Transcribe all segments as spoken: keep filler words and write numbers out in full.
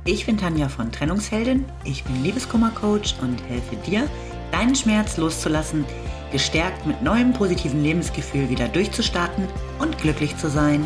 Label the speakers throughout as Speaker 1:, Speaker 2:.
Speaker 1: Ich bin Tanja von Trennungsheldin, ich bin Liebeskummer-Coach und helfe dir, deinen Schmerz loszulassen, gestärkt mit neuem positiven Lebensgefühl wieder durchzustarten und glücklich zu sein.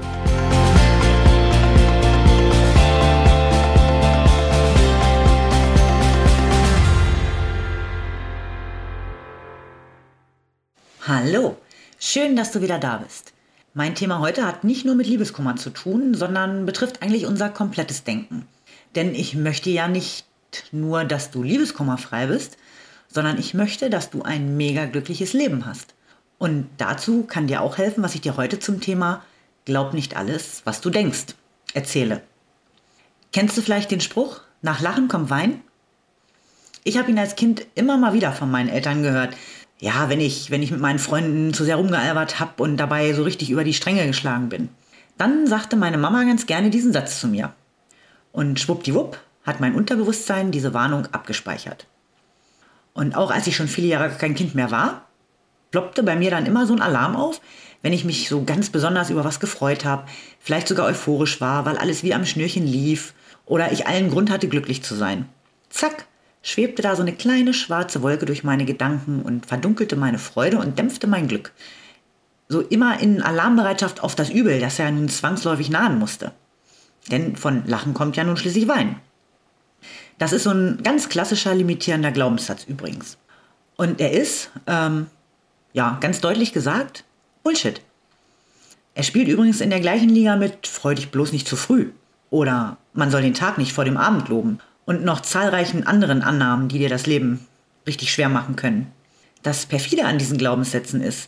Speaker 1: Hallo, schön, dass du wieder da bist. Mein Thema heute hat nicht nur mit Liebeskummer zu tun, sondern betrifft eigentlich unser komplettes Denken. Denn ich möchte ja nicht nur, dass du liebeskummerfrei bist, sondern ich möchte, dass du ein mega glückliches Leben hast. Und dazu kann dir auch helfen, was ich dir heute zum Thema "Glaub nicht alles, was du denkst" erzähle. Kennst du vielleicht den Spruch, nach Lachen kommt Wein? Ich habe ihn als Kind immer mal wieder von meinen Eltern gehört. Ja, wenn ich, wenn ich mit meinen Freunden zu sehr rumgealbert habe und dabei so richtig über die Stränge geschlagen bin. Dann sagte meine Mama ganz gerne diesen Satz zu mir. Und schwuppdiwupp hat mein Unterbewusstsein diese Warnung abgespeichert. Und auch als ich schon viele Jahre kein Kind mehr war, ploppte bei mir dann immer so ein Alarm auf, wenn ich mich so ganz besonders über was gefreut habe, vielleicht sogar euphorisch war, weil alles wie am Schnürchen lief oder ich allen Grund hatte, glücklich zu sein. Zack, schwebte da so eine kleine schwarze Wolke durch meine Gedanken und verdunkelte meine Freude und dämpfte mein Glück. So immer in Alarmbereitschaft auf das Übel, das ja nun zwangsläufig nahen musste. Denn von Lachen kommt ja nun schließlich Wein. Das ist so ein ganz klassischer limitierender Glaubenssatz übrigens. Und er ist, ähm, ja, ganz deutlich gesagt, Bullshit. Er spielt übrigens in der gleichen Liga mit "Freu dich bloß nicht zu früh" oder "Man soll den Tag nicht vor dem Abend loben" und noch zahlreichen anderen Annahmen, die dir das Leben richtig schwer machen können. Das Perfide an diesen Glaubenssätzen ist,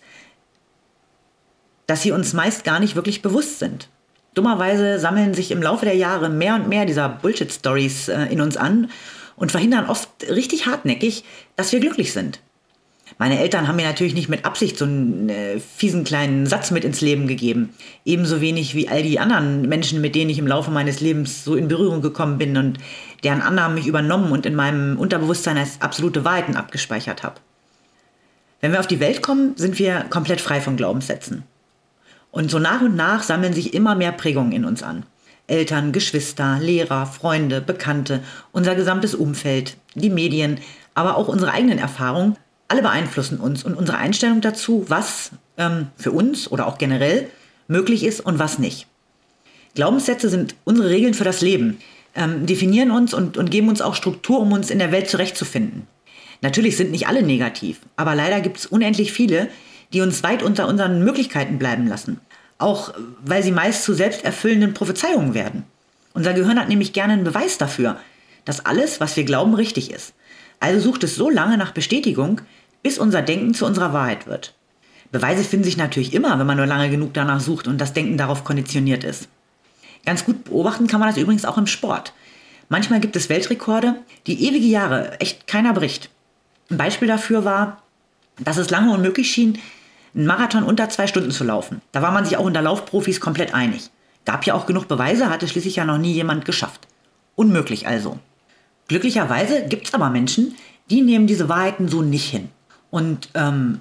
Speaker 1: dass sie uns meist gar nicht wirklich bewusst sind. Dummerweise sammeln sich im Laufe der Jahre mehr und mehr dieser Bullshit-Stories äh, in uns an und verhindern oft richtig hartnäckig, dass wir glücklich sind. Meine Eltern haben mir natürlich nicht mit Absicht so einen äh, fiesen kleinen Satz mit ins Leben gegeben. Ebenso wenig wie all die anderen Menschen, mit denen ich im Laufe meines Lebens so in Berührung gekommen bin und deren Annahmen mich übernommen und in meinem Unterbewusstsein als absolute Wahrheiten abgespeichert habe. Wenn wir auf die Welt kommen, sind wir komplett frei von Glaubenssätzen. Und so nach und nach sammeln sich immer mehr Prägungen in uns an. Eltern, Geschwister, Lehrer, Freunde, Bekannte, unser gesamtes Umfeld, die Medien, aber auch unsere eigenen Erfahrungen, alle beeinflussen uns und unsere Einstellung dazu, was ähm, für uns oder auch generell möglich ist und was nicht. Glaubenssätze sind unsere Regeln für das Leben, ähm, definieren uns und, und geben uns auch Struktur, um uns in der Welt zurechtzufinden. Natürlich sind nicht alle negativ, aber leider gibt es unendlich viele, die uns weit unter unseren Möglichkeiten bleiben lassen. Auch weil sie meist zu selbsterfüllenden Prophezeiungen werden. Unser Gehirn hat nämlich gerne einen Beweis dafür, dass alles, was wir glauben, richtig ist. Also sucht es so lange nach Bestätigung, bis unser Denken zu unserer Wahrheit wird. Beweise finden sich natürlich immer, wenn man nur lange genug danach sucht und das Denken darauf konditioniert ist. Ganz gut beobachten kann man das übrigens auch im Sport. Manchmal gibt es Weltrekorde, die ewige Jahre echt keiner bricht. Ein Beispiel dafür war, dass es lange unmöglich schien, einen Marathon unter zwei Stunden zu laufen. Da war man sich auch unter Laufprofis komplett einig. Gab ja auch genug Beweise, hatte schließlich ja noch nie jemand geschafft. Unmöglich also. Glücklicherweise gibt es aber Menschen, die nehmen diese Wahrheiten so nicht hin. Und ähm,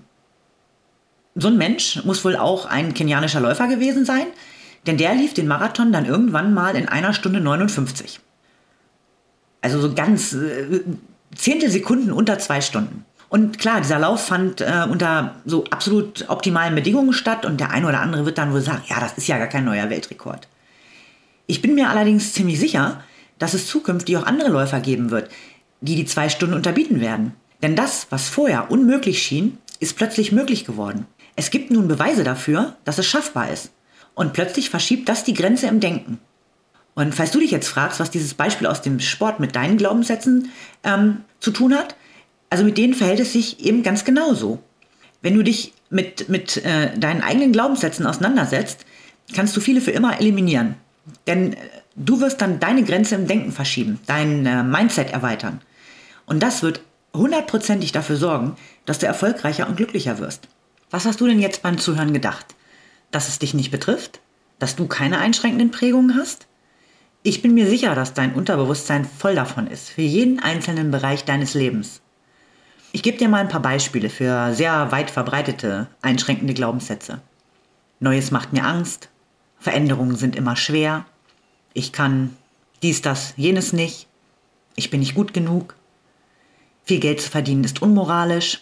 Speaker 1: so ein Mensch muss wohl auch ein kenianischer Läufer gewesen sein, denn der lief den Marathon dann irgendwann mal in einer Stunde neunundfünfzig. Also so ganz äh, Zehntelsekunden unter zwei Stunden. Und klar, dieser Lauf fand äh, unter so absolut optimalen Bedingungen statt und der eine oder andere wird dann wohl sagen, ja, das ist ja gar kein neuer Weltrekord. Ich bin mir allerdings ziemlich sicher, dass es zukünftig auch andere Läufer geben wird, die die zwei Stunden unterbieten werden. Denn das, was vorher unmöglich schien, ist plötzlich möglich geworden. Es gibt nun Beweise dafür, dass es schaffbar ist. Und plötzlich verschiebt das die Grenze im Denken. Und falls du dich jetzt fragst, was dieses Beispiel aus dem Sport mit deinen Glaubenssätzen ähm, zu tun hat, also mit denen verhält es sich eben ganz genauso. Wenn du dich mit, mit äh, deinen eigenen Glaubenssätzen auseinandersetzt, kannst du viele für immer eliminieren. Denn äh, du wirst dann deine Grenze im Denken verschieben, dein äh, Mindset erweitern. Und das wird hundertprozentig dafür sorgen, dass du erfolgreicher und glücklicher wirst. Was hast du denn jetzt beim Zuhören gedacht? Dass es dich nicht betrifft? Dass du keine einschränkenden Prägungen hast? Ich bin mir sicher, dass dein Unterbewusstsein voll davon ist, für jeden einzelnen Bereich deines Lebens. Ich gebe dir mal ein paar Beispiele für sehr weit verbreitete, einschränkende Glaubenssätze. Neues macht mir Angst, Veränderungen sind immer schwer, ich kann dies, das, jenes nicht, ich bin nicht gut genug, viel Geld zu verdienen ist unmoralisch.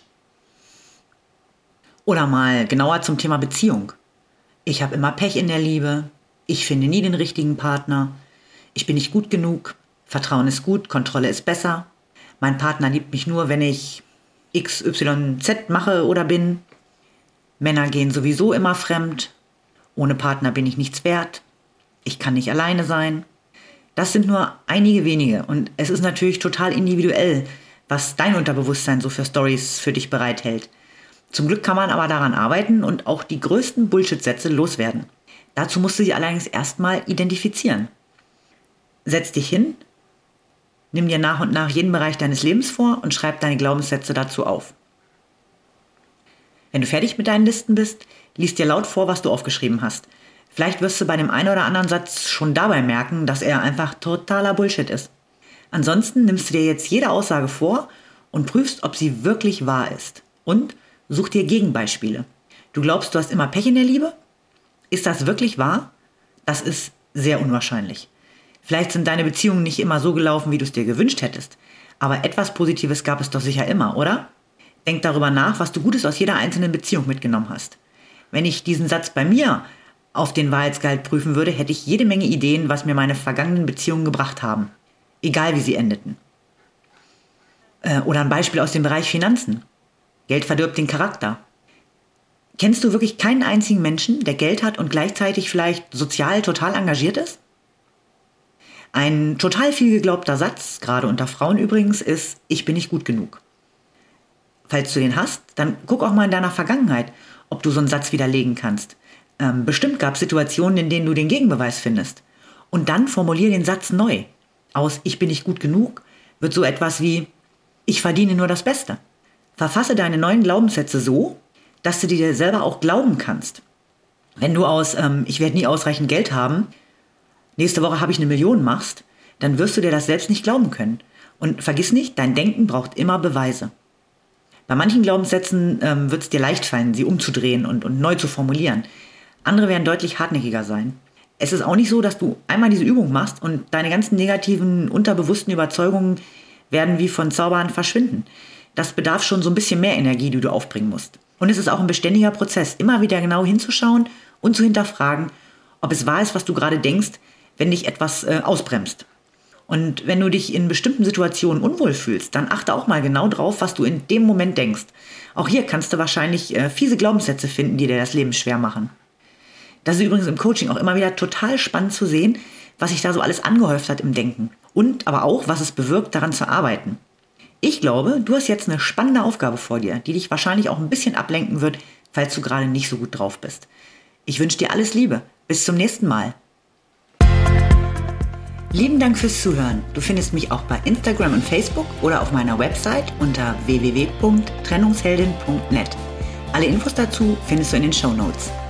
Speaker 1: Oder mal genauer zum Thema Beziehung. Ich habe immer Pech in der Liebe, ich finde nie den richtigen Partner, ich bin nicht gut genug, Vertrauen ist gut, Kontrolle ist besser, mein Partner liebt mich nur, wenn ich X Y Z mache oder bin, Männer gehen sowieso immer fremd, ohne Partner bin ich nichts wert, ich kann nicht alleine sein. Das sind nur einige wenige und es ist natürlich total individuell, was dein Unterbewusstsein so für Storys für dich bereithält. Zum Glück kann man aber daran arbeiten und auch die größten Bullshit-Sätze loswerden. Dazu musst du sie allerdings erstmal identifizieren. Setz dich hin, nimm dir nach und nach jeden Bereich deines Lebens vor und schreib deine Glaubenssätze dazu auf. Wenn du fertig mit deinen Listen bist, lies dir laut vor, was du aufgeschrieben hast. Vielleicht wirst du bei dem einen oder anderen Satz schon dabei merken, dass er einfach totaler Bullshit ist. Ansonsten nimmst du dir jetzt jede Aussage vor und prüfst, ob sie wirklich wahr ist. Und such dir Gegenbeispiele. Du glaubst, du hast immer Pech in der Liebe? Ist das wirklich wahr? Das ist sehr unwahrscheinlich. Vielleicht sind deine Beziehungen nicht immer so gelaufen, wie du es dir gewünscht hättest. Aber etwas Positives gab es doch sicher immer, oder? Denk darüber nach, was du Gutes aus jeder einzelnen Beziehung mitgenommen hast. Wenn ich diesen Satz bei mir auf den Wahrheitsgehalt prüfen würde, hätte ich jede Menge Ideen, was mir meine vergangenen Beziehungen gebracht haben. Egal, wie sie endeten. Äh, oder ein Beispiel aus dem Bereich Finanzen. Geld verdirbt den Charakter. Kennst du wirklich keinen einzigen Menschen, der Geld hat und gleichzeitig vielleicht sozial total engagiert ist? Ein total viel geglaubter Satz, gerade unter Frauen übrigens, ist, ich bin nicht gut genug. Falls du den hast, dann guck auch mal in deiner Vergangenheit, ob du so einen Satz widerlegen kannst. Ähm, bestimmt gab es Situationen, in denen du den Gegenbeweis findest. Und dann formulier den Satz neu. Aus ich bin nicht gut genug wird so etwas wie ich verdiene nur das Beste. Verfasse deine neuen Glaubenssätze so, dass du dir selber auch glauben kannst. Wenn du aus ähm, ich werde nie ausreichend Geld haben, nächste Woche habe ich eine Million machst, dann wirst du dir das selbst nicht glauben können. Und vergiss nicht, dein Denken braucht immer Beweise. Bei manchen Glaubenssätzen ähm, wird es dir leicht fallen, sie umzudrehen und, und neu zu formulieren. Andere werden deutlich hartnäckiger sein. Es ist auch nicht so, dass du einmal diese Übung machst und deine ganzen negativen, unterbewussten Überzeugungen werden wie von Zaubern verschwinden. Das bedarf schon so ein bisschen mehr Energie, die du aufbringen musst. Und es ist auch ein beständiger Prozess, immer wieder genau hinzuschauen und zu hinterfragen, ob es wahr ist, was du gerade denkst, wenn dich etwas äh, ausbremst. Und wenn du dich in bestimmten Situationen unwohl fühlst, dann achte auch mal genau drauf, was du in dem Moment denkst. Auch hier kannst du wahrscheinlich äh, fiese Glaubenssätze finden, die dir das Leben schwer machen. Das ist übrigens im Coaching auch immer wieder total spannend zu sehen, was sich da so alles angehäuft hat im Denken. Und aber auch, was es bewirkt, daran zu arbeiten. Ich glaube, du hast jetzt eine spannende Aufgabe vor dir, die dich wahrscheinlich auch ein bisschen ablenken wird, falls du gerade nicht so gut drauf bist. Ich wünsche dir alles Liebe. Bis zum nächsten Mal. Lieben Dank fürs Zuhören. Du findest mich auch bei Instagram und Facebook oder auf meiner Website unter w w w punkt trennungsheldin punkt net. Alle Infos dazu findest du in den Shownotes.